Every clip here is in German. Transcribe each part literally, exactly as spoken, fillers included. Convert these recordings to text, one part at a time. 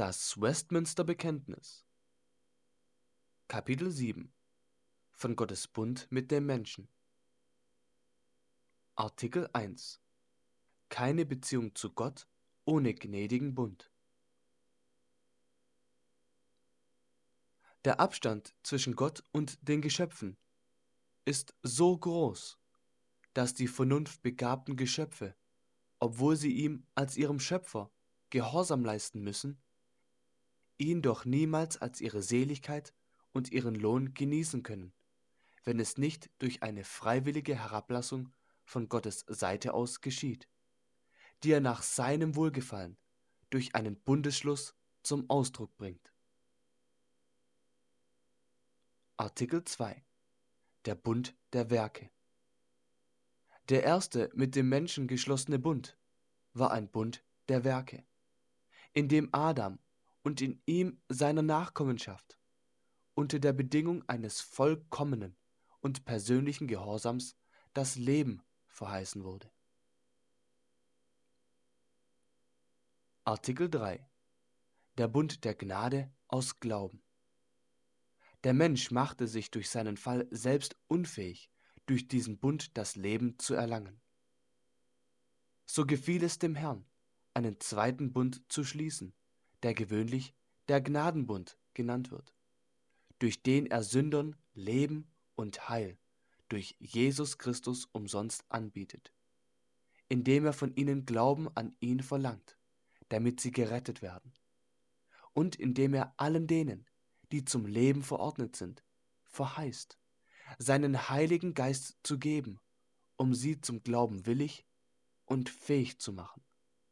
Das Westminster-Bekenntnis. Kapitel sieben. Von Gottes Bund mit dem Menschen. Artikel eins. Keine Beziehung zu Gott ohne gnädigen Bund. Der Abstand zwischen Gott und den Geschöpfen ist so groß, dass die vernunftbegabten Geschöpfe, obwohl sie ihm als ihrem Schöpfer Gehorsam leisten müssen, ihn doch niemals als ihre Seligkeit und ihren Lohn genießen können, wenn es nicht durch eine freiwillige Herablassung von Gottes Seite aus geschieht, die er nach seinem Wohlgefallen durch einen Bundesschluss zum Ausdruck bringt. Artikel zwei. Der Bund der Werke. Der erste mit dem Menschen geschlossene Bund war ein Bund der Werke, in dem Adam und in ihm seiner Nachkommenschaft unter der Bedingung eines vollkommenen und persönlichen Gehorsams das Leben verheißen wurde. Artikel drei. Der Bund der Gnade aus Glauben. Der Mensch machte sich durch seinen Fall selbst unfähig, durch diesen Bund das Leben zu erlangen. So gefiel es dem Herrn, einen zweiten Bund zu schließen, der gewöhnlich der Gnadenbund genannt wird, durch den er Sündern Leben und Heil durch Jesus Christus umsonst anbietet, indem er von ihnen Glauben an ihn verlangt, damit sie gerettet werden, und indem er allen denen, die zum Leben verordnet sind, verheißt, seinen Heiligen Geist zu geben, um sie zum Glauben willig und fähig zu machen.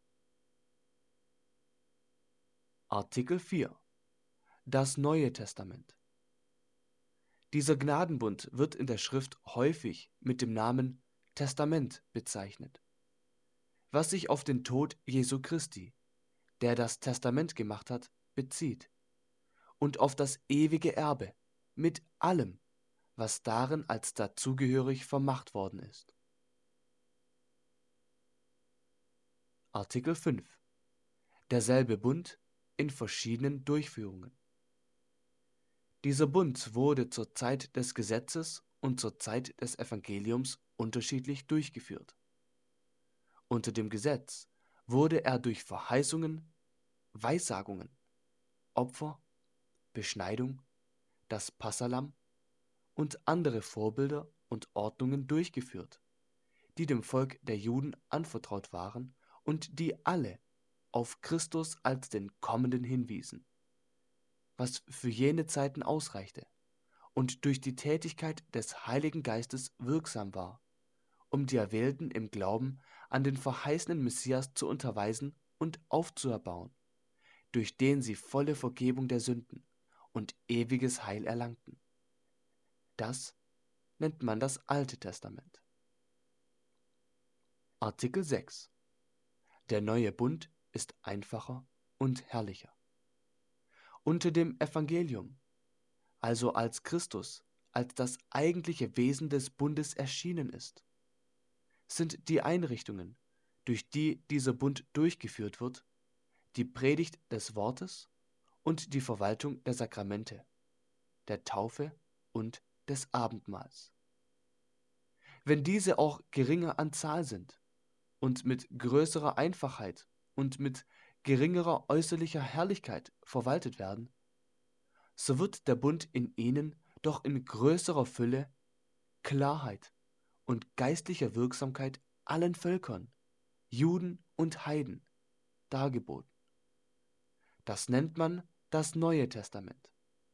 Artikel vier. Das Neue Testament. Dieser Gnadenbund wird in der Schrift häufig mit dem Namen Testament bezeichnet, was sich auf den Tod Jesu Christi, der das Testament gemacht hat, bezieht, und auf das ewige Erbe mit allem, was darin als dazugehörig vermacht worden ist. Artikel fünf. Derselbe Bund in verschiedenen Durchführungen. Dieser Bund wurde zur Zeit des Gesetzes und zur Zeit des Evangeliums unterschiedlich durchgeführt. Unter dem Gesetz wurde er durch Verheißungen, Weissagungen, Opfer, Beschneidung, das Passahlamm und andere Vorbilder und Ordnungen durchgeführt, die dem Volk der Juden anvertraut waren und die alle auf Christus als den Kommenden hinwiesen, was für jene Zeiten ausreichte und durch die Tätigkeit des Heiligen Geistes wirksam war, um die Erwählten im Glauben an den verheißenen Messias zu unterweisen und aufzuerbauen, durch den sie volle Vergebung der Sünden und ewiges Heil erlangten. Das nennt man das Alte Testament. Artikel sechs. Der neue Bund ist einfacher und herrlicher. Unter dem Evangelium, also als Christus als das eigentliche Wesen des Bundes erschienen ist, sind die Einrichtungen, durch die dieser Bund durchgeführt wird, die Predigt des Wortes und die Verwaltung der Sakramente, der Taufe und des Abendmahls. Wenn diese auch geringer an Zahl sind und mit größerer Einfachheit und mit geringerer äußerlicher Herrlichkeit verwaltet werden, so wird der Bund in ihnen doch in größerer Fülle, Klarheit und geistlicher Wirksamkeit allen Völkern, Juden und Heiden, dargeboten. Das nennt man das Neue Testament.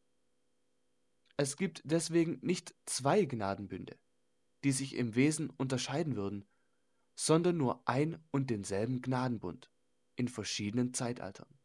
Es gibt deswegen nicht zwei Gnadenbünde, die sich im Wesen unterscheiden würden, sondern nur ein und denselben Gnadenbund in verschiedenen Zeitaltern.